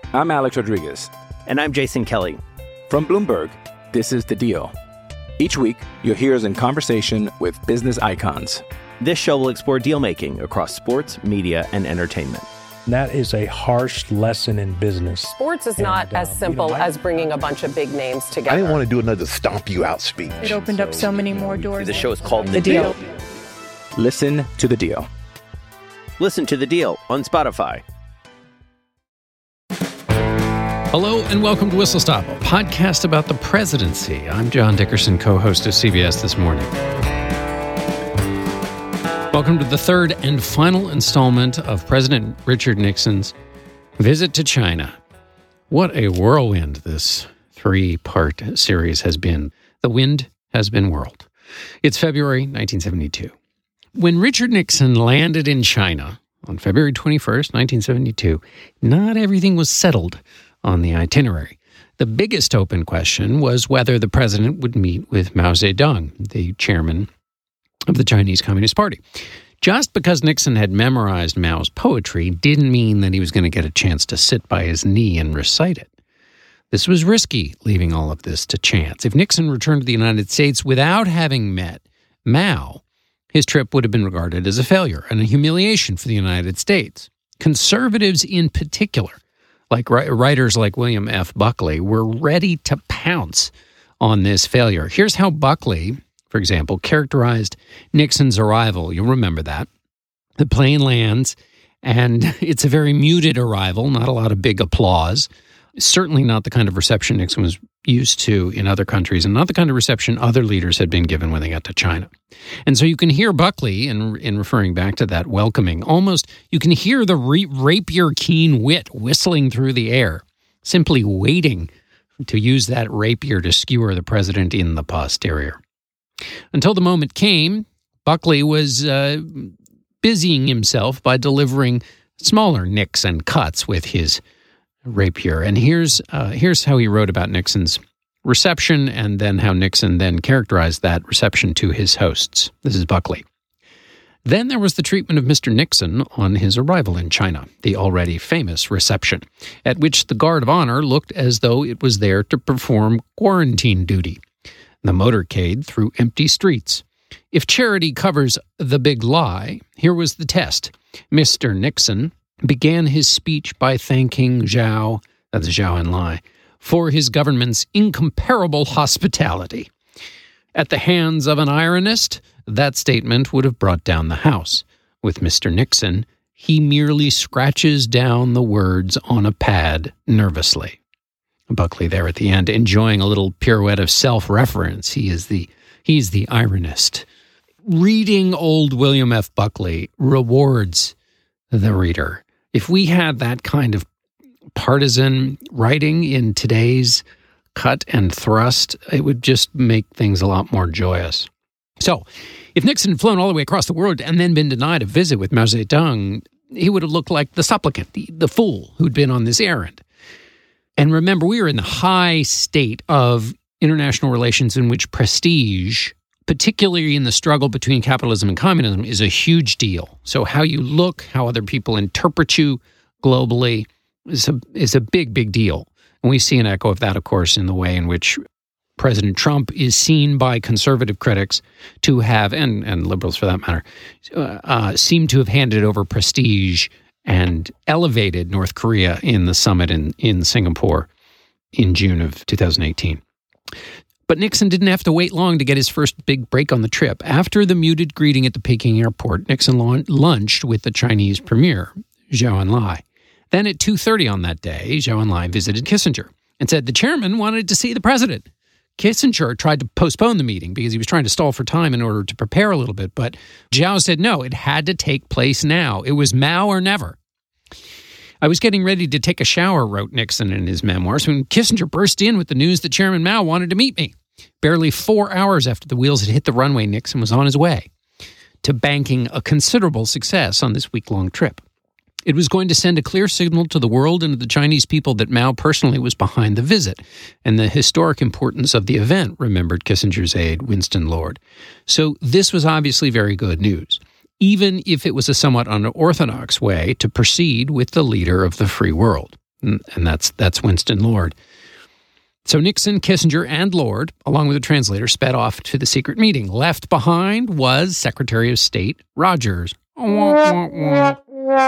I'm Alex Rodriguez. And I'm Jason Kelly. From Bloomberg, this is The Deal. Each week, you'll hear us in conversation with business icons. This show will explore deal-making across sports, media, and entertainment. That is a harsh lesson in business. Sports is not as simple as bringing a bunch of big names together. I didn't want to do another stomp you out speech. It opened up so many more doors. The show is called The Deal. Listen to The Deal. Listen to The Deal on Spotify. Hello and welcome to Whistle Stop, a podcast about the presidency. I'm John Dickerson, co-host of CBS This Morning. Welcome to the third and final installment of President Richard Nixon's visit to China. What a whirlwind this three-part series has been. The wind has been whirled. It's February 1972. When Richard Nixon landed in China on February 21st, 1972, not everything was settled on the itinerary. The biggest open question was whether the president would meet with Mao Zedong, the chairman of the Chinese Communist Party. Just because Nixon had memorized Mao's poetry didn't mean that he was going to get a chance to sit by his knee and recite it. This was risky, leaving all of this to chance. If Nixon returned to the United States without having met Mao, his trip would have been regarded as a failure and a humiliation for the United States. Conservatives in particular, like writers like William F. Buckley, were ready to pounce on this failure. Here's how Buckley, for example, characterized Nixon's arrival. You'll remember that. The plane lands, and it's a very muted arrival, not a lot of big applause. Certainly not the kind of reception Nixon was used to in other countries, and not the kind of reception other leaders had been given when they got to China. And so you can hear Buckley, in referring back to that welcoming, almost you can hear the rapier-keen wit whistling through the air, simply waiting to use that rapier to skewer the president in the posterior. Until the moment came, Buckley was busying himself by delivering smaller nicks and cuts with his rapier. And here's how he wrote about Nixon's reception, and then how Nixon then characterized that reception to his hosts. This is Buckley. Then there was the treatment of Mr. Nixon on his arrival in China, the already famous reception, at which the guard of honor looked as though it was there to perform quarantine duty. The motorcade through empty streets. If charity covers the big lie, here was the test. Mr. Nixon began his speech by thanking Zhao, that's Zhao Enlai, for his government's incomparable hospitality. At the hands of an ironist, that statement would have brought down the House. With Mr. Nixon, he merely scratches down the words on a pad nervously. Buckley there at the end, enjoying a little pirouette of self-reference. He's the ironist. Reading old William F. Buckley rewards the reader. If we had that kind of partisan writing in today's cut and thrust, it would just make things a lot more joyous. So, if Nixon had flown all the way across the world and then been denied a visit with Mao Zedong, he would have looked like the supplicant, the fool who'd been on this errand. And remember, we are in the high state of international relations in which prestige, particularly in the struggle between capitalism and communism, is a huge deal. So how you look, how other people interpret you globally is a big, big deal. And we see an echo of that, of course, in the way in which President Trump is seen by conservative critics to have, and liberals for that matter, seem to have handed over prestige and elevated North Korea in the summit in Singapore in June of 2018. But Nixon didn't have to wait long to get his first big break on the trip. After the muted greeting at the Peking airport, Nixon lunched with the Chinese premier, Zhou Enlai. Then at 2:30 on that day, Zhou Enlai visited Kissinger and said the chairman wanted to see the president. Kissinger tried to postpone the meeting because he was trying to stall for time in order to prepare a little bit, but Zhou said no, it had to take place now. It was Mao or never. I was getting ready to take a shower, wrote Nixon in his memoirs, when Kissinger burst in with the news that Chairman Mao wanted to meet me. Barely 4 hours after the wheels had hit the runway, Nixon was on his way to banking a considerable success on this week-long trip. It was going to send a clear signal to the world and to the Chinese people that Mao personally was behind the visit and the historic importance of the event, remembered Kissinger's aide, Winston Lord. So this was obviously very good news, even if it was a somewhat unorthodox way to proceed with the leader of the free world. and that's Winston Lord. So Nixon, Kissinger, and Lord, along with a translator, sped off to the secret meeting. Left behind was Secretary of State Rogers, who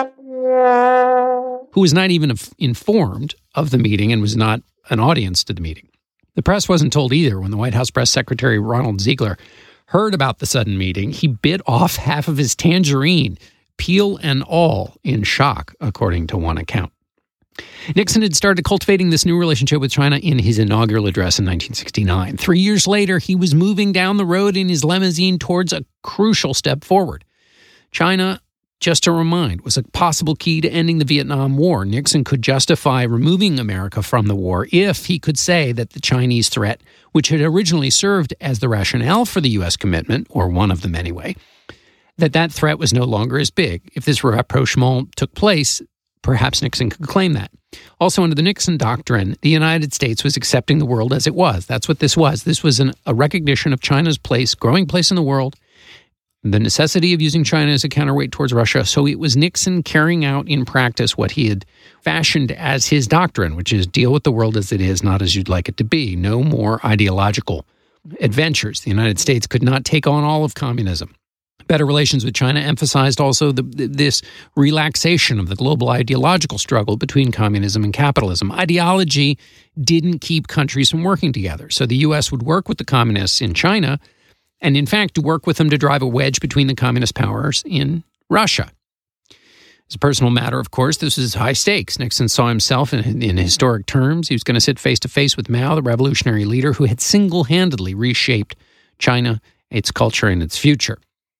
was not even informed of the meeting and was not an audience to the meeting. The press wasn't told either. When the White House press secretary Ronald Ziegler heard about the sudden meeting, he bit off half of his tangerine, peel and all, in shock, according to one account. Nixon had started cultivating this new relationship with China in his inaugural address in 1969. 3 years later, he was moving down the road in his limousine towards a crucial step forward. China, just to remind, was a possible key to ending the Vietnam War. Nixon could justify removing America from the war if he could say that the Chinese threat, which had originally served as the rationale for the U.S. commitment, or one of them anyway, that threat was no longer as big. If this rapprochement took place, perhaps Nixon could claim that. Also, under the Nixon doctrine, the United States was accepting the world as it was. That's what this was. This was a recognition of China's growing place in the world, the necessity of using China as a counterweight towards Russia. So it was Nixon carrying out in practice what he had fashioned as his doctrine, which is deal with the world as it is, not as you'd like it to be. No more ideological adventures. The United States could not take on all of communism. Better relations with China emphasized also this relaxation of the global ideological struggle between communism and capitalism. Ideology didn't keep countries from working together. So the U.S. would work with the communists in China and, in fact, work with them to drive a wedge between the communist powers in Russia. As a personal matter, of course, this is high stakes. Nixon saw himself in historic terms. He was going to sit face-to-face with Mao, the revolutionary leader who had single-handedly reshaped China, its culture, and its future.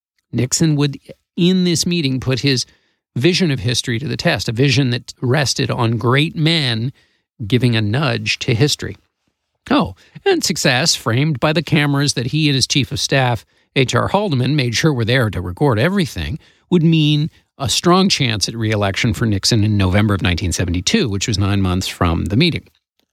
Nixon would, in this meeting, put his vision of history to the test, a vision that rested on great men giving a nudge to history. Oh, and success, framed by the cameras that he and his chief of staff, H.R. Haldeman, made sure were there to record everything, would mean a strong chance at re-election for Nixon in November of 1972, which was 9 months from the meeting.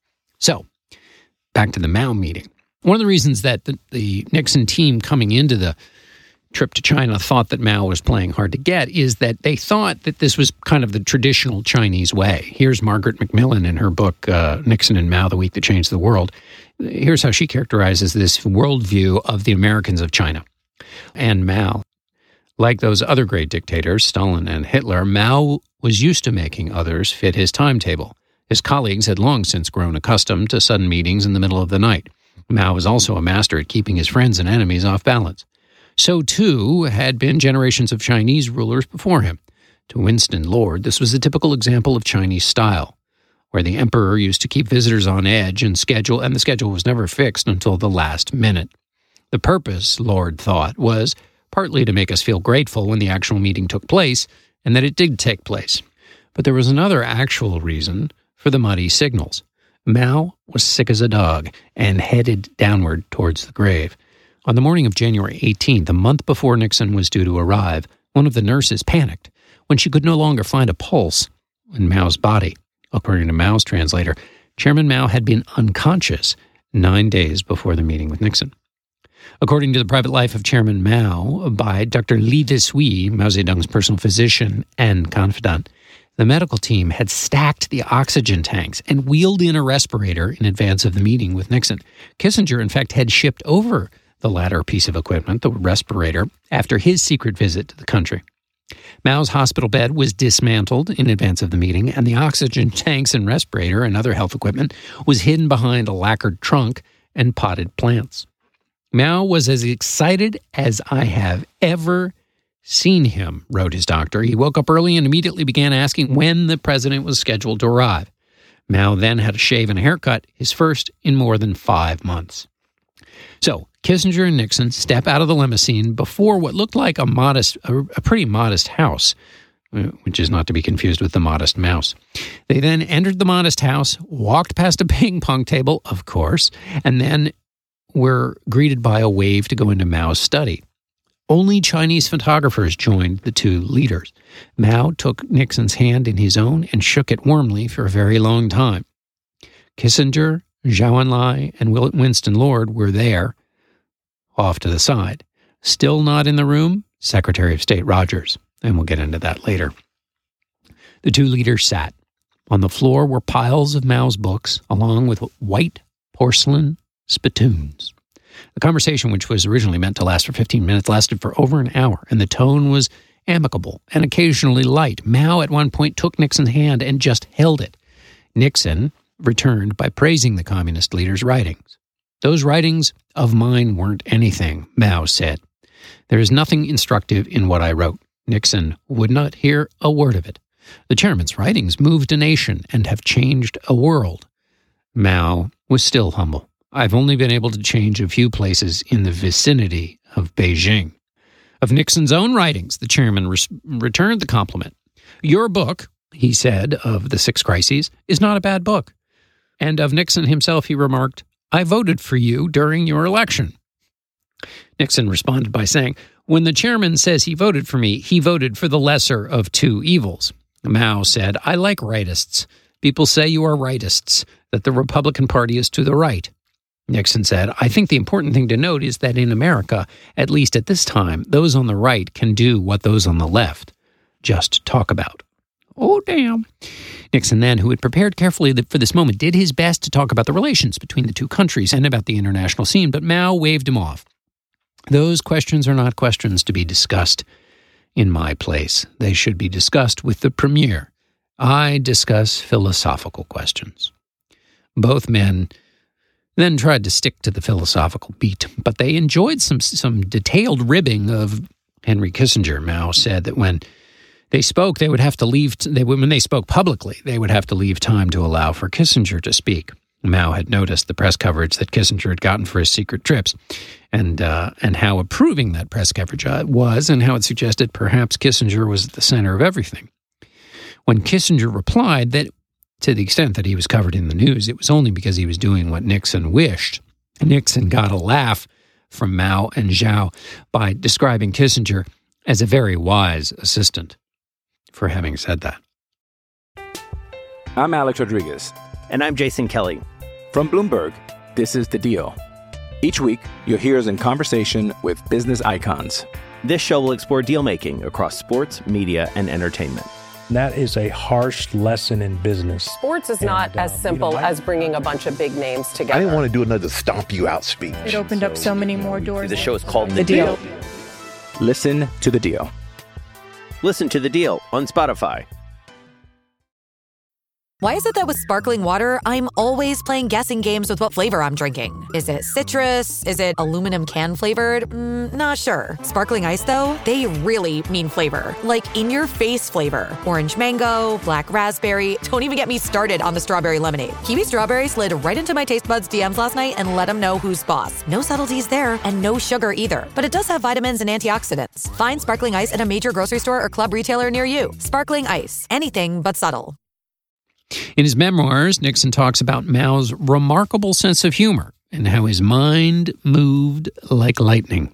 So, back to the Mao meeting. One of the reasons that the Nixon team coming into the trip to China thought that Mao was playing hard to get is that they thought that this was kind of the traditional Chinese way. Here's Margaret Macmillan in her book, Nixon and Mao, The Week That Changed the World. Here's how she characterizes this worldview of the Americans of China and Mao. Like those other great dictators, Stalin and Hitler, Mao was used to making others fit his timetable. His colleagues had long since grown accustomed to sudden meetings in the middle of the night. Mao was also a master at keeping his friends and enemies off balance. So, too, had been generations of Chinese rulers before him. To Winston Lord, this was a typical example of Chinese style, where the emperor used to keep visitors on edge and the schedule was never fixed until the last minute. The purpose, Lord thought, was partly to make us feel grateful when the actual meeting took place, and that it did take place. But there was another actual reason for the muddy signals. Mao was sick as a dog and headed downward towards the grave. On the morning of January 18th, a month before Nixon was due to arrive, one of the nurses panicked when she could no longer find a pulse in Mao's body. According to Mao's translator, Chairman Mao had been unconscious 9 days before the meeting with Nixon. According to the private life of Chairman Mao by Dr. Li Zisui, Mao Zedong's personal physician and confidant, the medical team had stacked the oxygen tanks and wheeled in a respirator in advance of the meeting with Nixon. Kissinger, in fact, had shipped over the latter piece of equipment, the respirator, after his secret visit to the country. Mao's hospital bed was dismantled in advance of the meeting, and the oxygen tanks and respirator and other health equipment was hidden behind a lacquered trunk and potted plants. Mao was as excited as I have ever seen him, wrote his doctor. He woke up early and immediately began asking when the president was scheduled to arrive. Mao then had a shave and a haircut, his first in more than 5 months. So, Kissinger and Nixon step out of the limousine before what looked like a pretty modest house, which is not to be confused with the Modest Mouse. They then entered the modest house, walked past a ping pong table, of course, and then were greeted by a wave to go into Mao's study. Only Chinese photographers joined the two leaders. Mao took Nixon's hand in his own and shook it warmly for a very long time. Kissinger, Zhou Enlai, and Winston Lord were there, off to the side. Still not in the room, Secretary of State Rogers, and we'll get into that later. The two leaders sat. On the floor were piles of Mao's books, along with white porcelain spittoons. The conversation, which was originally meant to last for 15 minutes, lasted for over an hour, and the tone was amicable and occasionally light. Mao at one point took Nixon's hand and just held it. Nixon returned by praising the communist leader's writings. Those writings of mine weren't anything, Mao said. There is nothing instructive in what I wrote. Nixon would not hear a word of it. The chairman's writings moved a nation and have changed a world. Mao was still humble. I've only been able to change a few places in the vicinity of Beijing. Of Nixon's own writings, the chairman returned the compliment. Your book, he said, of the 6 crises, is not a bad book. And of Nixon himself, he remarked, I voted for you during your election. Nixon responded by saying, when the chairman says he voted for me, he voted for the lesser of 2 evils. Mao said, I like rightists. People say you are rightists, that the Republican Party is to the right. Nixon said, I think the important thing to note is that in America, at least at this time, those on the right can do what those on the left just talk about. Oh, damn. Nixon then, who had prepared carefully for this moment, did his best to talk about the relations between the 2 countries and about the international scene, but Mao waved him off. Those questions are not questions to be discussed in my place. They should be discussed with the premier. I discuss philosophical questions. Both men then tried to stick to the philosophical beat, but they enjoyed some detailed ribbing of Henry Kissinger. Mao said that when they spoke, they would have to leave. When they spoke publicly, they would have to leave time to allow for Kissinger to speak. Mao had noticed the press coverage that Kissinger had gotten for his secret trips, and how approving that press coverage was, and how it suggested perhaps Kissinger was at the center of everything. When Kissinger replied that, to the extent that he was covered in the news, it was only because he was doing what Nixon wished. Nixon got a laugh from Mao and Zhao by describing Kissinger as a very wise assistant for having said that. I'm Alex Rodriguez. And I'm Jason Kelly. From Bloomberg, this is The Deal. Each week, you'll hear us in conversation with business icons. This show will explore deal-making across sports, media, and entertainment. That is a harsh lesson in business. Sports is not as simple as bringing a bunch of big names together. I didn't want to do another stomp you out speech. It opened up so many more doors. The show is called The Deal. Listen to The Deal. Listen to The Deal on Spotify. Why is it that with sparkling water, I'm always playing guessing games with what flavor I'm drinking? Is it citrus? Is it aluminum can flavored? Not sure. Sparkling ice, though, they really mean flavor. Like in-your-face flavor. Orange mango, black raspberry. Don't even get me started on the strawberry lemonade. Kiwi Strawberry slid right into my taste buds DMs last night and let them know who's boss. No subtleties there, and no sugar either. But it does have vitamins and antioxidants. Find sparkling ice at a major grocery store or club retailer near you. Sparkling ice. Anything but subtle. In his memoirs, Nixon talks about Mao's remarkable sense of humor and how his mind moved like lightning.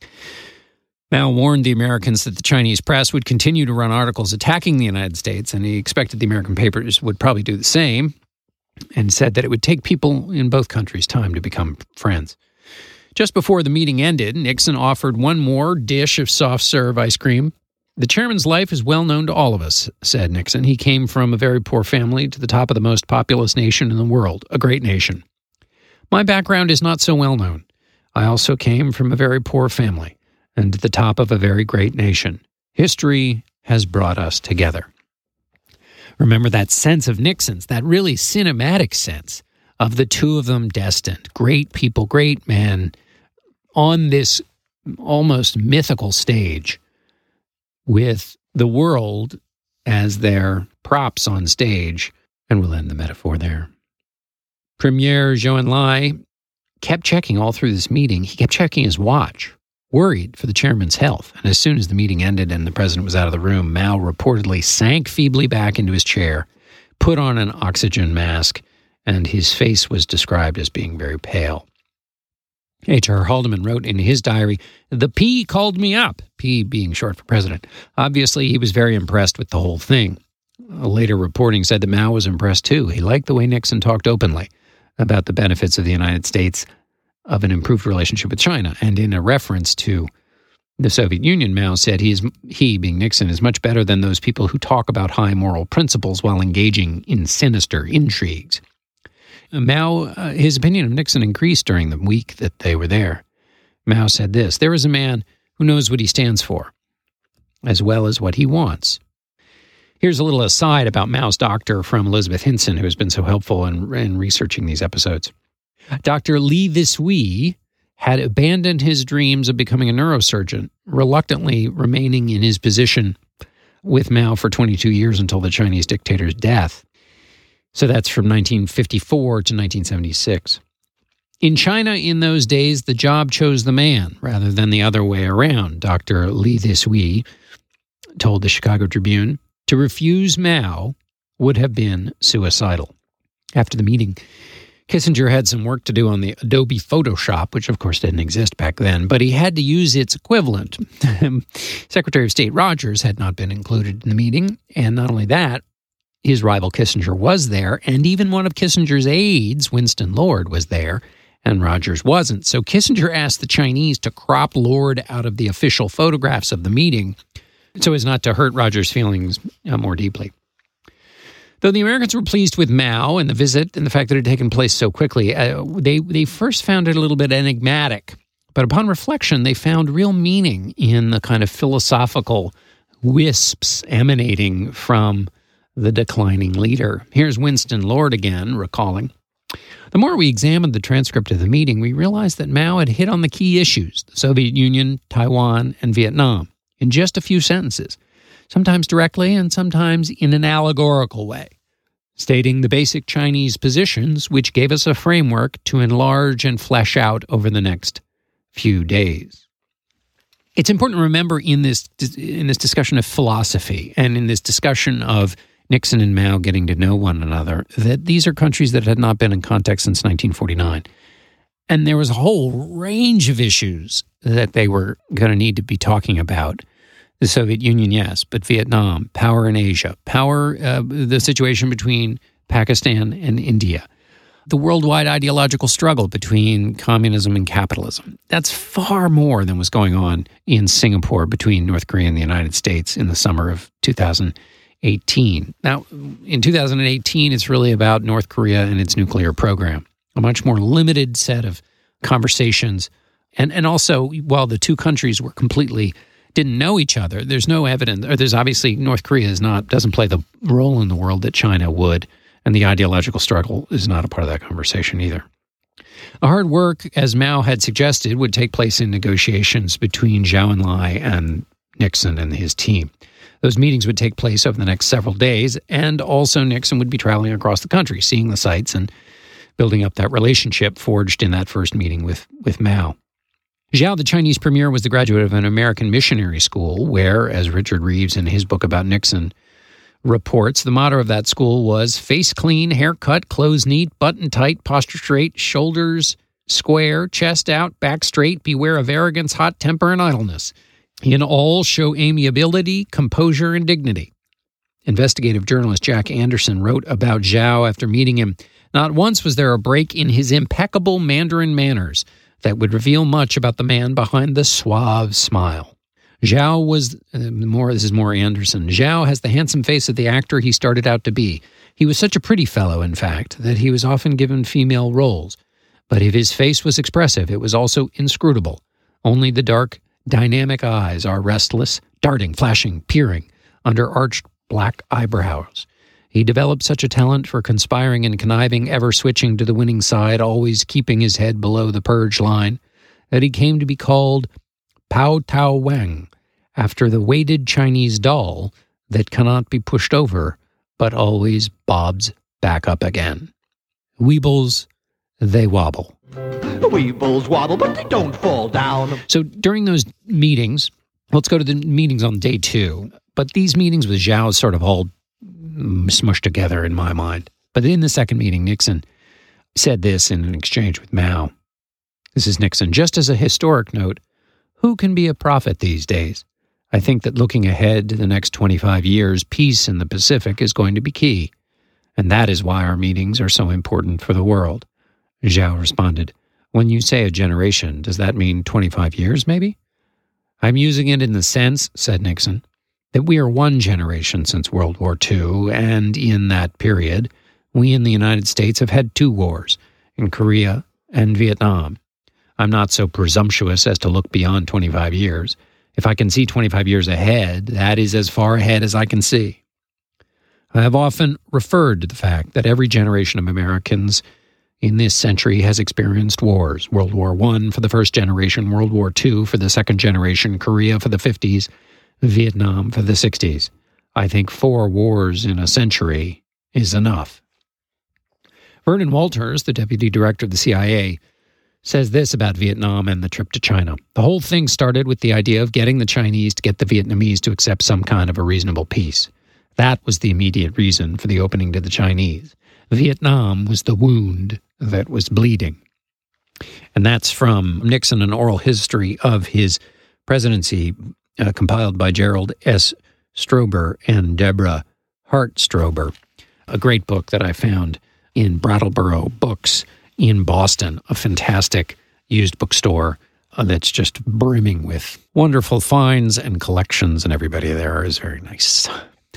Mao warned the Americans that the Chinese press would continue to run articles attacking the United States, and he expected the American papers would probably do the same, and said that it would take people in both countries time to become friends. Just before the meeting ended, Nixon offered one more dish of soft-serve ice cream. The chairman's life is well known to all of us, said Nixon. He came from a very poor family to the top of the most populous nation in the world, a great nation. My background is not so well known. I also came from a very poor family and to the top of a very great nation. History has brought us together. Remember that sense of Nixon's, that really cinematic sense of the 2 of them destined, great people, great men, on this almost mythical stage, with the world as their props on stage, and we'll end the metaphor there. Premier Zhou Enlai kept checking all through this meeting. He kept checking his watch, worried for the chairman's health. And as soon as the meeting ended and the president was out of the room, Mao reportedly sank feebly back into his chair, put on an oxygen mask, and his face was described as being very pale. H.R. Haldeman wrote in his diary, "The P called me up," P being short for president. Obviously, he was very impressed with the whole thing. Later reporting said that Mao was impressed too. He liked the way Nixon talked openly about the benefits of the United States of an improved relationship with China. And in a reference to the Soviet Union, Mao said he, being Nixon, is much better than those people who talk about high moral principles while engaging in sinister intrigues. Mao, his opinion of Nixon increased during the week that they were there. Mao said this: "There is a man who knows what he stands for, as well as what he wants." Here's a little aside about Mao's doctor from Elizabeth Hinson, who has been so helpful in researching these episodes. Dr. Li Vishui had abandoned his dreams of becoming a neurosurgeon, reluctantly remaining in his position with Mao for 22 years until the Chinese dictator's death. So that's from 1954 to 1976. In China in those days, the job chose the man rather than the other way around, Dr. Li Vishui told the Chicago Tribune. To refuse Mao would have been suicidal. After the meeting, Kissinger had some work to do on the Adobe Photoshop, which of course didn't exist back then, but he had to use its equivalent. Secretary of State Rogers had not been included in the meeting, and not only that, his rival Kissinger was there, and even one of Kissinger's aides, Winston Lord, was there, and Rogers wasn't. So Kissinger asked the Chinese to crop Lord out of the official photographs of the meeting so as not to hurt Rogers' feelings more deeply. Though the Americans were pleased with Mao and the visit and the fact that it had taken place so quickly, they first found it a little bit enigmatic. But upon reflection, they found real meaning in the kind of philosophical wisps emanating from the declining leader. Here's Winston Lord again, recalling, "The more we examined the transcript of the meeting, we realized that Mao had hit on the key issues, the Soviet Union, Taiwan, and Vietnam, in just a few sentences, sometimes directly and sometimes in an allegorical way, stating the basic Chinese positions, which gave us a framework to enlarge and flesh out over the next few days." It's important to remember in this discussion of philosophy and in this discussion of Nixon and Mao getting to know one another, that these are countries that had not been in contact since 1949. And there was a whole range of issues that they were going to need to be talking about. The Soviet Union, yes, but Vietnam, power in Asia, the situation between Pakistan and India, the worldwide ideological struggle between communism and capitalism. That's far more than was going on in Singapore between North Korea and the United States in the summer of 2018. Now, in 2018, it's really about North Korea and its nuclear program. A much more limited set of conversations. And also, while the two countries were didn't know each other, there's no evidence, or there's obviously North Korea doesn't play the role in the world that China would, and the ideological struggle is not a part of that conversation either. The hard work, as Mao had suggested, would take place in negotiations between Zhou Enlai and Nixon and his team. Those meetings would take place over the next several days, and also Nixon would be traveling across the country, seeing the sights and building up that relationship forged in that first meeting with Mao. Zhao, the Chinese premier, was the graduate of an American missionary school where, as Richard Reeves in his book about Nixon reports, the motto of that school was face clean, hair cut, clothes neat, button tight, posture straight, shoulders square, chest out, back straight, beware of arrogance, hot temper, and idleness. In all, show amiability, composure, and dignity. Investigative journalist Jack Anderson wrote about Zhao after meeting him. Not once was there a break in his impeccable Mandarin manners that would reveal much about the man behind the suave smile. Zhao was, this is more Anderson, Zhao has the handsome face of the actor he started out to be. He was such a pretty fellow, in fact, that he was often given female roles. But if his face was expressive, it was also inscrutable. Only the dark, dynamic eyes are restless, darting, flashing, peering under arched black eyebrows. He developed such a talent for conspiring and conniving, ever switching to the winning side, always keeping his head below the purge line, that he came to be called Pao Tao Wang, after the weighted Chinese doll that cannot be pushed over, but always bobs back up again. Weebles, they wobble. Weebles wobble, but they don't fall down. So during those meetings, let's go to the meetings on day 2, but these meetings with Zhao sort of all smushed together in my mind. But in the second meeting, Nixon said this in an exchange with Mao. This is Nixon. Just as a historic note, who can be a prophet these days? I think that looking ahead to the next 25 years, peace in the Pacific is going to be key. And that is why our meetings are so important for the world. Zhao responded, when you say a generation, does that mean 25 years maybe? I'm using it in the sense, said Nixon, that we are one generation since World War II, and in that period, we in the United States have had 2 wars, in Korea and Vietnam. I'm not so presumptuous as to look beyond 25 years. If I can see 25 years ahead, that is as far ahead as I can see. I have often referred to the fact that every generation of Americans in this century has experienced wars. World War I for the first generation, World War II for the second generation, Korea for the 50s, Vietnam for the 60s. I think 4 wars in a century is enough. Vernon Walters, the deputy director of the CIA, says this about Vietnam and the trip to China. The whole thing started with the idea of getting the Chinese to get the Vietnamese to accept some kind of a reasonable peace. That was the immediate reason for the opening to the Chinese. Vietnam was the wound that was bleeding. And that's from Nixon, an oral history of his presidency, compiled by Gerald S. Strober and Deborah Hart Strober, a great book that I found in Brattleboro Books in Boston, a fantastic used bookstore that's just brimming with wonderful finds and collections, and everybody there is very nice.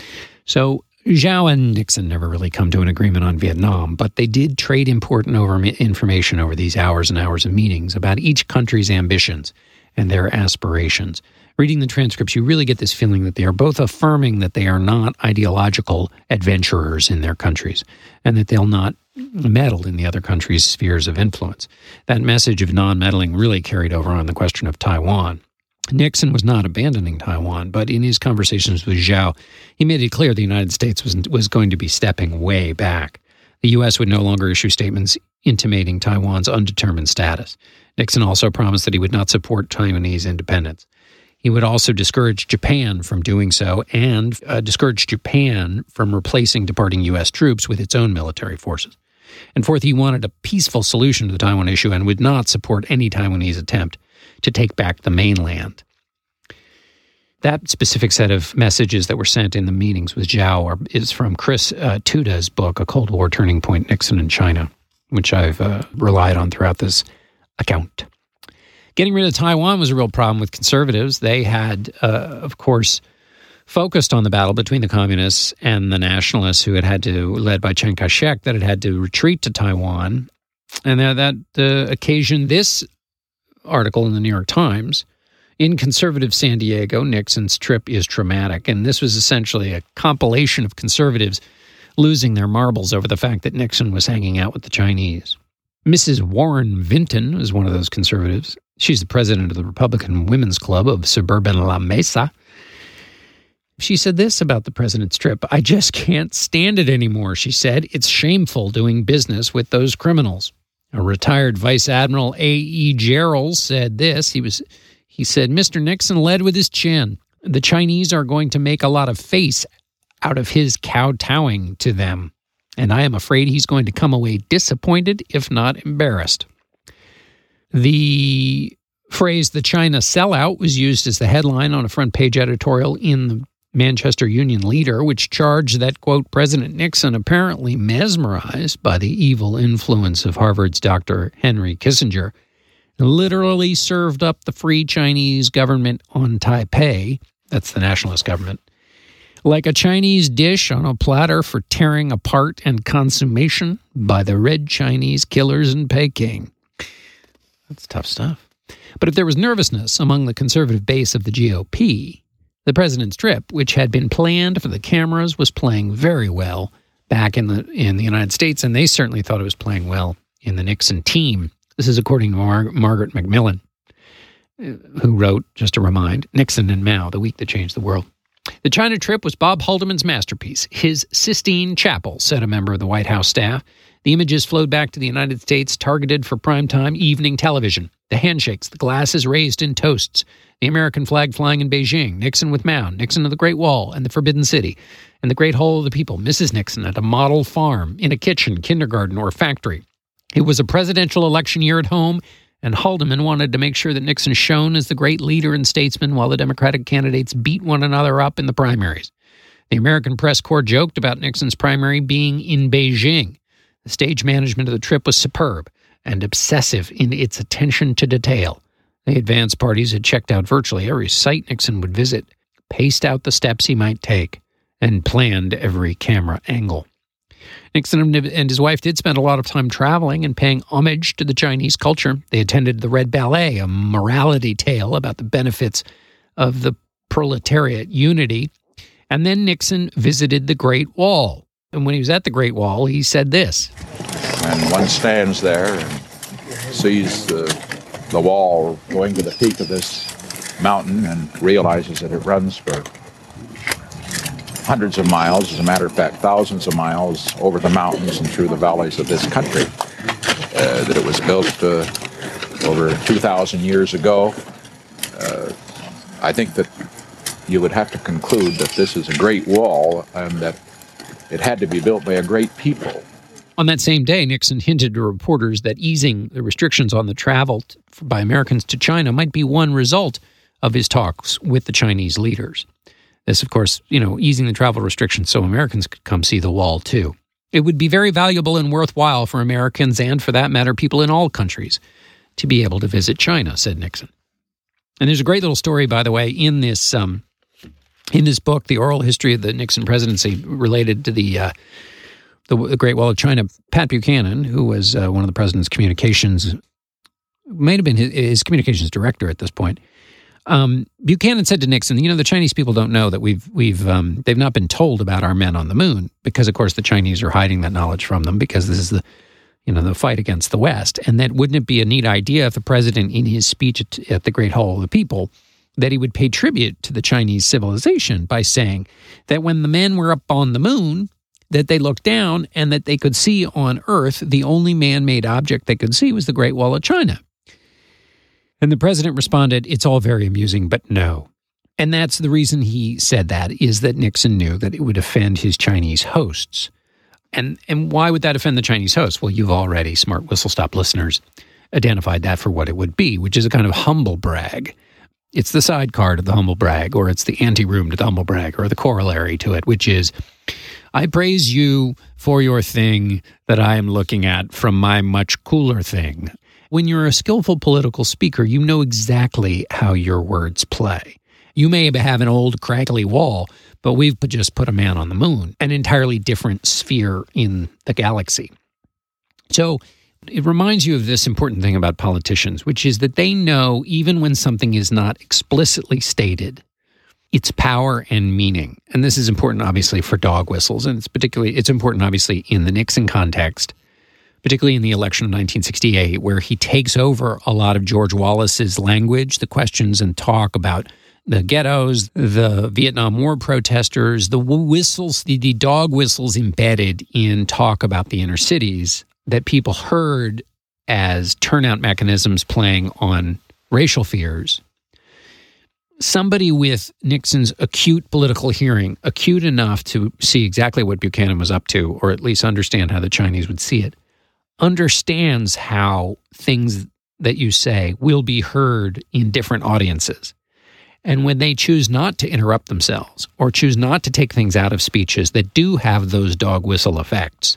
So Zhao and Nixon never really come to an agreement on Vietnam, but they did trade important information over these hours and hours of meetings about each country's ambitions and their aspirations. Reading the transcripts, you really get this feeling that they are both affirming that they are not ideological adventurers in their countries and that they'll not meddle in the other countries' spheres of influence. That message of non-meddling really carried over on the question of Taiwan. Nixon was not abandoning Taiwan, but in his conversations with Zhao, he made it clear the United States was going to be stepping way back. The U.S. would no longer issue statements intimating Taiwan's undetermined status. Nixon also promised that he would not support Taiwanese independence. He would also discourage Japan from doing so and discourage Japan from replacing departing U.S. troops with its own military forces. And fourth, he wanted a peaceful solution to the Taiwan issue and would not support any Taiwanese attempt to take back the mainland. That specific set of messages that were sent in the meetings with Zhao is from Chris Tuda's book, A Cold War Turning Point, Nixon and China, which I've relied on throughout this account. Getting rid of Taiwan was a real problem with conservatives. They had, of course, focused on the battle between the communists and the nationalists who had to, led by Chiang Kai-shek, that had to retreat to Taiwan. And that occasioned this article in the New York Times. In conservative San Diego, Nixon's trip is traumatic. And this was essentially a compilation of conservatives losing their marbles over the fact that Nixon was hanging out with the Chinese. Mrs. Warren Vinton is one of those conservatives. She's the president of the Republican Women's Club of suburban La Mesa. She said this about the president's trip. I just can't stand it anymore, she said. It's shameful doing business with those criminals. A retired Vice Admiral A.E. Gerald said this. He said, Mr. Nixon led with his chin. The Chinese are going to make a lot of face out of his kowtowing to them. And I am afraid he's going to come away disappointed, if not embarrassed. The phrase, the China sellout, was used as the headline on a front page editorial in the Manchester Union Leader, which charged that, quote, President Nixon, apparently mesmerized by the evil influence of Harvard's Dr. Henry Kissinger, literally served up the Free Chinese government on Taipei, that's the nationalist government, like a Chinese dish on a platter for tearing apart and consummation by the Red Chinese killers in Peking. That's tough stuff. But if there was nervousness among the conservative base of the GOP, the president's trip, which had been planned for the cameras, was playing very well back in the United States, and they certainly thought it was playing well in the Nixon team. This is according to Margaret Macmillan, who wrote, just to remind, Nixon and Mao, the week that changed the world. The China trip was Bob Haldeman's masterpiece, his Sistine Chapel, said a member of the White House staff. The images flowed back to the United States, targeted for primetime evening television. The handshakes, the glasses raised in toasts, the American flag flying in Beijing, Nixon with Mao, Nixon of the Great Wall and the Forbidden City, and the Great Hall of the People, Mrs. Nixon at a model farm, in a kitchen, kindergarten, or factory. It was a presidential election year at home, and Haldeman wanted to make sure that Nixon shone as the great leader and statesman while the Democratic candidates beat one another up in the primaries. The American press corps joked about Nixon's primary being in Beijing. The stage management of the trip was superb and obsessive in its attention to detail. The advance parties had checked out virtually every site Nixon would visit, paced out the steps he might take, and planned every camera angle. Nixon and his wife did spend a lot of time traveling and paying homage to the Chinese culture. They attended the Red Ballet, a morality tale about the benefits of the proletariat unity. And then Nixon visited the Great Wall. And when he was at the Great Wall, he said this. And one stands there and sees the wall going to the peak of this mountain and realizes that it runs for hundreds of miles, as a matter of fact, thousands of miles over the mountains and through the valleys of this country, that it was built over 2,000 years ago. I think that you would have to conclude that this is a great wall and that it had to be built by a great people. On that same day, Nixon hinted to reporters that easing the restrictions on the travel by Americans to China might be one result of his talks with the Chinese leaders. This, of course, easing the travel restrictions so Americans could come see the wall, too. It would be very valuable and worthwhile for Americans and, for that matter, people in all countries to be able to visit China, said Nixon. And there's a great little story, by the way, in this book, The Oral History of the Nixon Presidency, related to the Great Wall of China. Pat Buchanan, who was one of the president's communications, might have been his communications director at this point. Buchanan said to Nixon, the Chinese people don't know that they've not been told about our men on the moon because, of course, the Chinese are hiding that knowledge from them because this is the fight against the West. And that wouldn't it be a neat idea if the president, in his speech at the Great Hall of the People, that he would pay tribute to the Chinese civilization by saying that when the men were up on the moon, that they looked down and that they could see on Earth the only man-made object they could see was the Great Wall of China. And the president responded, it's all very amusing, but no. And that's the reason he said that, is that Nixon knew that it would offend his Chinese hosts. And why would that offend the Chinese hosts? Well, you've already, smart whistle-stop listeners, identified that for what it would be, which is a kind of humble brag. It's the sidecar to the humble brag, or it's the anteroom to the humble brag, or the corollary to it, which is, I praise you for your thing that I am looking at from my much cooler thing. When you're a skillful political speaker, you know exactly how your words play. You may have an old craggly wall, but we've just put a man on the moon, an entirely different sphere in the galaxy. So it reminds you of this important thing about politicians, which is that they know, even when something is not explicitly stated, its power and meaning. And this is important, obviously, for dog whistles, and it's important, obviously, in the Nixon context, particularly in the election of 1968, where he takes over a lot of George Wallace's language, the questions and talk about the ghettos, the Vietnam War protesters, the whistles, the dog whistles embedded in talk about the inner cities that people heard as turnout mechanisms playing on racial fears. Somebody with Nixon's acute political hearing, acute enough to see exactly what Buchanan was up to, or at least understand how the Chinese would see it, understands how things that you say will be heard in different audiences. And when they choose not to interrupt themselves or choose not to take things out of speeches that do have those dog whistle effects,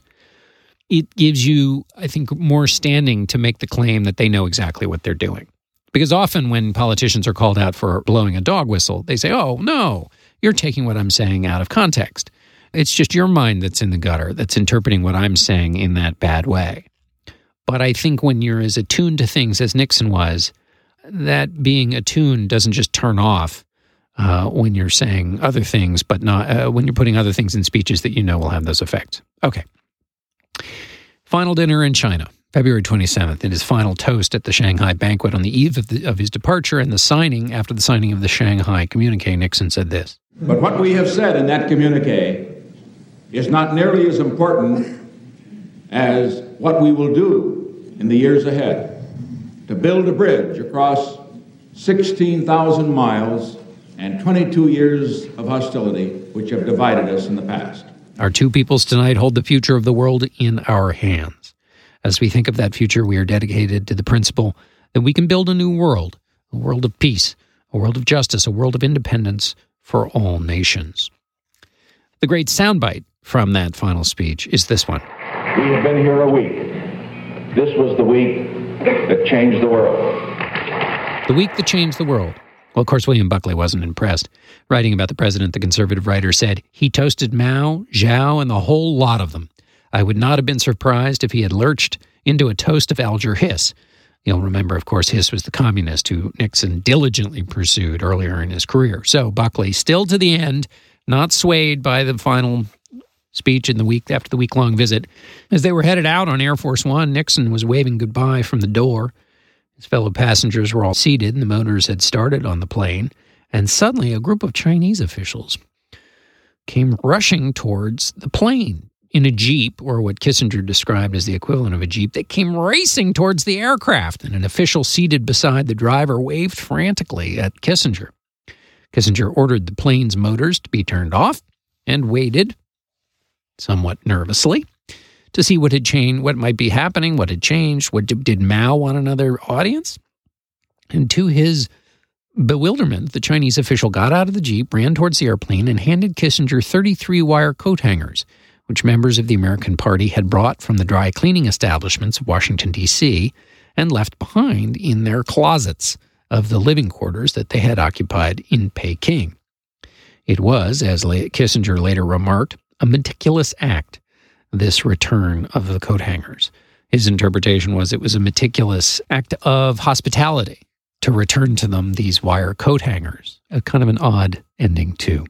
it gives you, I think, more standing to make the claim that they know exactly what they're doing. Because often when politicians are called out for blowing a dog whistle, they say, oh, no, you're taking what I'm saying out of context. It's just your mind that's in the gutter, that's interpreting what I'm saying in that bad way. But I think when you're as attuned to things as Nixon was, that being attuned doesn't just turn off when you're saying other things, but not when you're putting other things in speeches that you know will have those effects. Okay. Final dinner in China, February 27th, in his final toast at the Shanghai banquet on the eve of his departure and after the signing of the Shanghai communique, Nixon said this. But what we have said in that communique is not nearly as important as what we will do in the years ahead to build a bridge across 16,000 miles and 22 years of hostility which have divided us in the past. Our two peoples tonight hold the future of the world in our hands. As we think of that future, we are dedicated to the principle that we can build a new world, a world of peace, a world of justice, a world of independence for all nations. The great soundbite from that final speech is this one. We have been here a week. This was the week that changed the world. The week that changed the world. Well, of course, William Buckley wasn't impressed. Writing about the president, the conservative writer said, he toasted Mao, Zhao, and the whole lot of them. I would not have been surprised if he had lurched into a toast of Alger Hiss. You'll remember, of course, Hiss was the communist who Nixon diligently pursued earlier in his career. So Buckley, still to the end, not swayed by the final speech in the week after the week-long visit. As they were headed out on Air Force One, Nixon was waving goodbye from the door. His fellow passengers were all seated, and the motors had started on the plane. And suddenly, a group of Chinese officials came rushing towards the plane in a Jeep, or what Kissinger described as the equivalent of a Jeep. They came racing towards the aircraft, and an official seated beside the driver waved frantically at Kissinger. Kissinger ordered the plane's motors to be turned off and waited, somewhat nervously, to see what had changed, what might be happening, what had changed. Did Mao want another audience? And to his bewilderment, the Chinese official got out of the Jeep, ran towards the airplane, and handed Kissinger 33-wire coat hangers, which members of the American Party had brought from the dry cleaning establishments of Washington, D.C., and left behind in their closets of the living quarters that they had occupied in Peking. It was, as Kissinger later remarked, a meticulous act, this return of the coat hangers. His interpretation was it was a meticulous act of hospitality to return to them these wire coat hangers, a kind of an odd ending to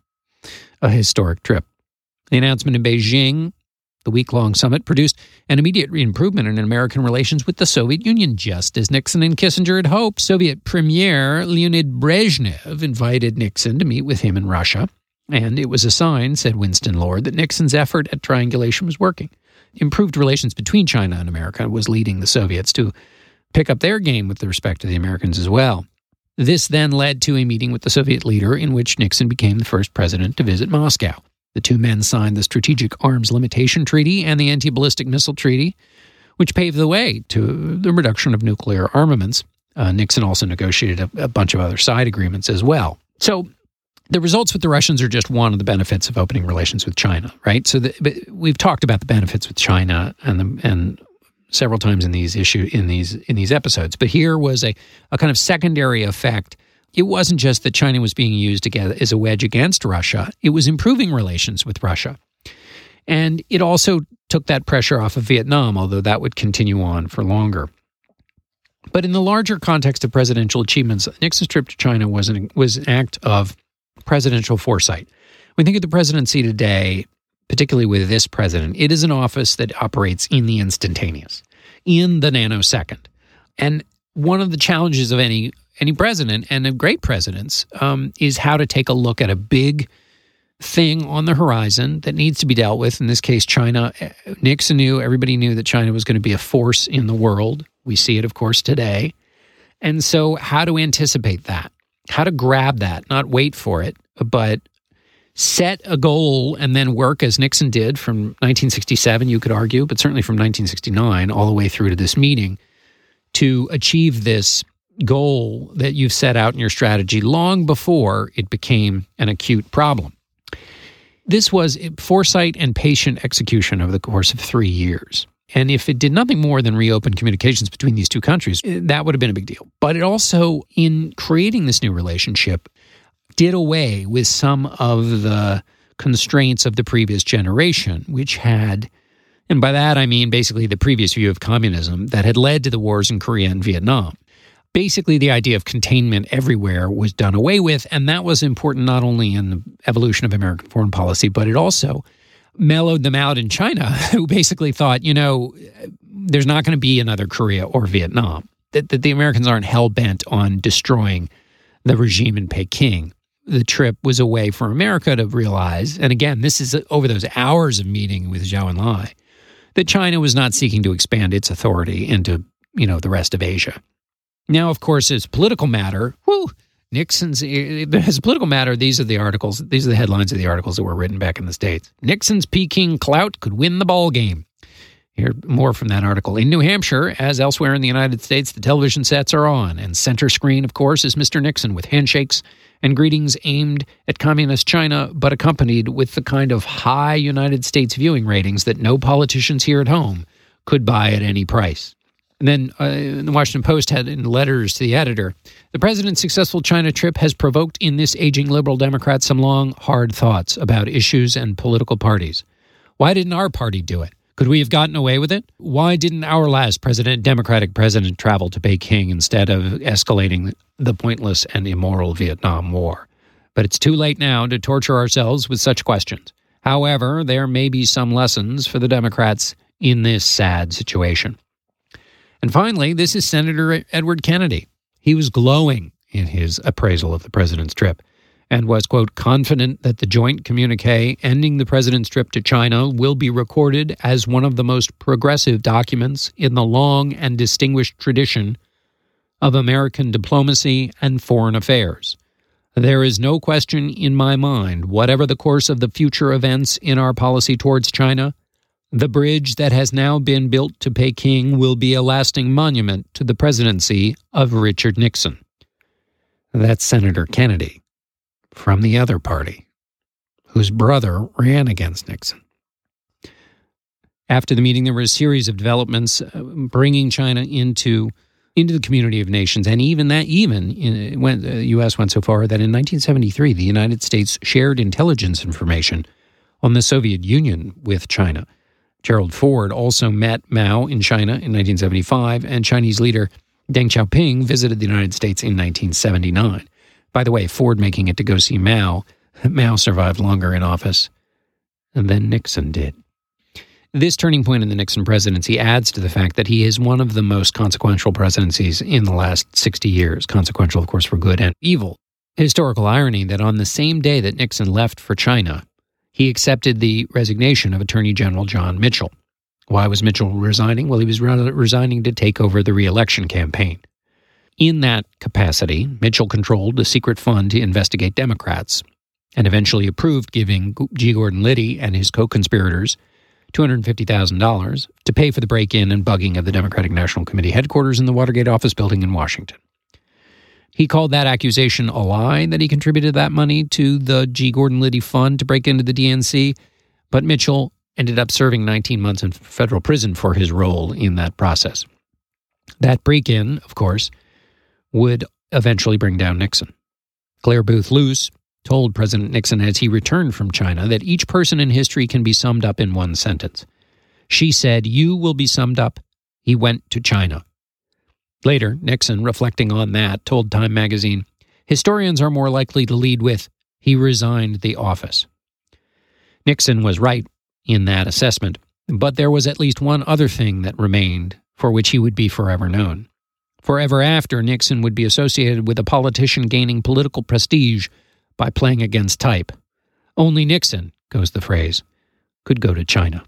a historic trip. The announcement in Beijing, the week-long summit, produced an immediate improvement in American relations with the Soviet Union, just as Nixon and Kissinger had hoped. Soviet Premier Leonid Brezhnev invited Nixon to meet with him in Russia. And it was a sign, said Winston Lord, that Nixon's effort at triangulation was working. Improved relations between China and America was leading the Soviets to pick up their game with respect to the Americans as well. This then led to a meeting with the Soviet leader in which Nixon became the first president to visit Moscow. The two men signed the Strategic Arms Limitation Treaty and the Anti-Ballistic Missile Treaty, which paved the way to the reduction of nuclear armaments. Nixon also negotiated a bunch of other side agreements as well. So the results with the Russians are just one of the benefits of opening relations with China, right? So we've talked about the benefits with China and several times in these episodes. But here was a kind of secondary effect. It wasn't just that China was being used as a wedge against Russia. It was improving relations with Russia. And it also took that pressure off of Vietnam, although that would continue on for longer. But in the larger context of presidential achievements, Nixon's trip to China was an act of presidential foresight. We think of the presidency today, particularly with this president, it is an office that operates in the instantaneous, in the nanosecond. And one of the challenges of any president, and of great presidents, is how to take a look at a big thing on the horizon that needs to be dealt with. In this case, China. Nixon knew, everybody knew that China was going to be a force in the world. We see it, of course, today. And so how to anticipate that? How to grab that, not wait for it, but set a goal and then work as Nixon did from 1967, you could argue, but certainly from 1969 all the way through to this meeting to achieve this goal that you've set out in your strategy long before it became an acute problem. This was foresight and patient execution over the course of 3 years. And if it did nothing more than reopen communications between these two countries, that would have been a big deal. But it also, in creating this new relationship, did away with some of the constraints of the previous generation, which had, and by that I mean basically the previous view of communism that had led to the wars in Korea and Vietnam. Basically, the idea of containment everywhere was done away with, and that was important not only in the evolution of American foreign policy, but it also mellowed them out in China, who basically thought, there's not going to be another Korea or Vietnam, that the Americans aren't hell-bent on destroying the regime in Peking. The trip was a way for America to realize, and again, this is over those hours of meeting with Zhou Enlai, that China was not seeking to expand its authority into, the rest of Asia. Now, of course, as a political matter, as a political matter, these are the headlines of the articles that were written back in the States. Nixon's Peking clout could win the ball game. Here, more from that article. In New Hampshire, as elsewhere in the United States, the television sets are on, and center screen, of course, is Mr. Nixon with handshakes and greetings aimed at communist China, but accompanied with the kind of high United States viewing ratings that no politicians here at home could buy at any price. And then the Washington Post had in letters to the editor, the president's successful China trip has provoked in this aging liberal Democrat some long, hard thoughts about issues and political parties. Why didn't our party do it? Could we have gotten away with it? Why didn't our last Democratic president travel to Peking instead of escalating the pointless and immoral Vietnam War? But it's too late now to torture ourselves with such questions. However, there may be some lessons for the Democrats in this sad situation. And finally, this is Senator Edward Kennedy. He was glowing in his appraisal of the president's trip and was, quote, confident that the joint communique ending the president's trip to China will be recorded as one of the most progressive documents in the long and distinguished tradition of American diplomacy and foreign affairs. There is no question in my mind, whatever the course of the future events in our policy towards China, the bridge that has now been built to Peking will be a lasting monument to the presidency of Richard Nixon. That's Senator Kennedy from the other party, whose brother ran against Nixon. After the meeting, there were a series of developments bringing China into the community of nations, and the U.S. went so far that in 1973, the United States shared intelligence information on the Soviet Union with China. Gerald Ford also met Mao in China in 1975, and Chinese leader Deng Xiaoping visited the United States in 1979. By the way, Ford making it to go see Mao. Mao survived longer in office than Nixon did. This turning point in the Nixon presidency adds to the fact that he is one of the most consequential presidencies in the last 60 years. Consequential, of course, for good and evil. Historical irony that on the same day that Nixon left for China, he accepted the resignation of Attorney General John Mitchell. Why was Mitchell resigning? Well, he was resigning to take over the re-election campaign. In that capacity, Mitchell controlled a secret fund to investigate Democrats and eventually approved giving G. Gordon Liddy and his co-conspirators $250,000 to pay for the break-in and bugging of the Democratic National Committee headquarters in the Watergate office building in Washington. He called that accusation a lie, that he contributed that money to the G. Gordon Liddy Fund to break into the DNC, but Mitchell ended up serving 19 months in federal prison for his role in that process. That break-in, of course, would eventually bring down Nixon. Claire Booth Luce told President Nixon as he returned from China that each person in history can be summed up in one sentence. She said, "You will be summed up. He went to China." Later, Nixon, reflecting on that, told Time magazine, "Historians are more likely to lead with, 'He resigned the office.'" Nixon was right in that assessment, but there was at least one other thing that remained for which he would be forever known. Forever after, Nixon would be associated with a politician gaining political prestige by playing against type. Only Nixon, goes the phrase, could go to China.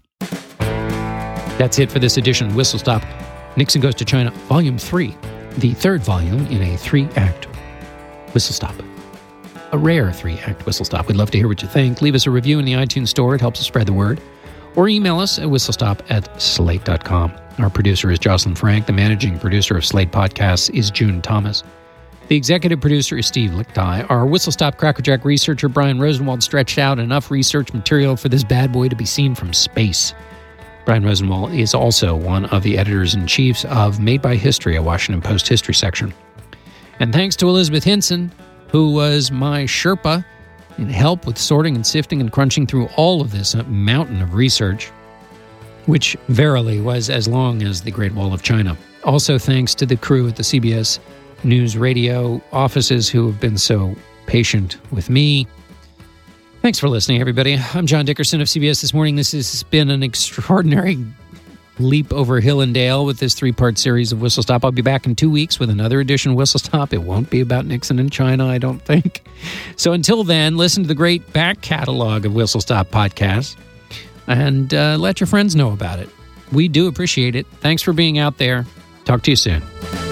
That's it for this edition of Whistle Stop. Nixon Goes to China, Volume 3, the third volume in a 3-act Whistle Stop. A rare 3-act Whistle Stop. We'd love to hear what you think. Leave us a review in the iTunes Store. It helps us spread the word. Or email us at whistlestop@slate.com. Our producer is Jocelyn Frank. The managing producer of Slate Podcasts is June Thomas. The executive producer is Steve Lichtai. Our Whistle Stop Crackerjack researcher, Brian Rosenwald, stretched out enough research material for this bad boy to be seen from space. Brian Rosenwald is also one of the editors-in-chiefs of Made by History, a Washington Post history section. And thanks to Elizabeth Hinson, who was my Sherpa in help with sorting and sifting and crunching through all of this mountain of research, which verily was as long as the Great Wall of China. Also thanks to the crew at the CBS News Radio offices who have been so patient with me. Thanks for listening, everybody. I'm John Dickerson of CBS This Morning. This has been an extraordinary leap over hill and dale with this 3-part series of Whistle Stop. I'll be back in 2 weeks with another edition of Whistle Stop. It won't be about Nixon and China, I don't think. So until then, listen to the great back catalog of Whistle Stop podcasts and let your friends know about it. We do appreciate it. Thanks for being out there. Talk to you soon.